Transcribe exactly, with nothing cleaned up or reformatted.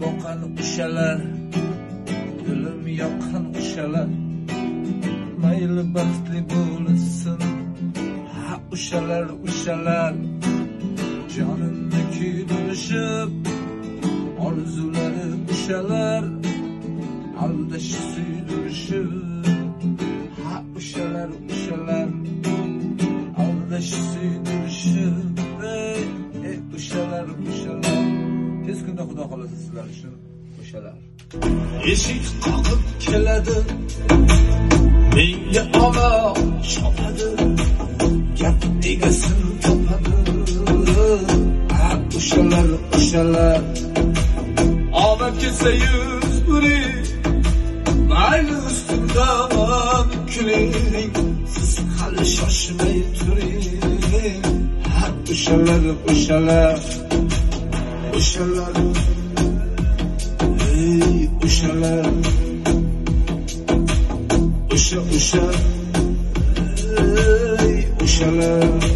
boqan o'shalar, dilim yoqqan o'shalar, mayli baxtli bo'lsin, ha o'shalar, o'shalar, jonimni kuydirishib, orzulari o'shalar, aldash suydirishib, ha o'shalar, o'shalar, aldash suydirishib, ey, ey o'shalar, o'shalar. Tez kunda Xudo xolasa sizlar uchun o'shalar. Eshik qoqib keladi, menga ovoz chopadi, gap egasini topadi. Ha o'shalar, o'shalar, omad kelsa yuz buring, mayli ustimdan kuling, siz hali shoshmay turing. Ha o'shalar, o'shalar, o'shalar, ey o'shalar, o'sha o'sha, ey o'shalar.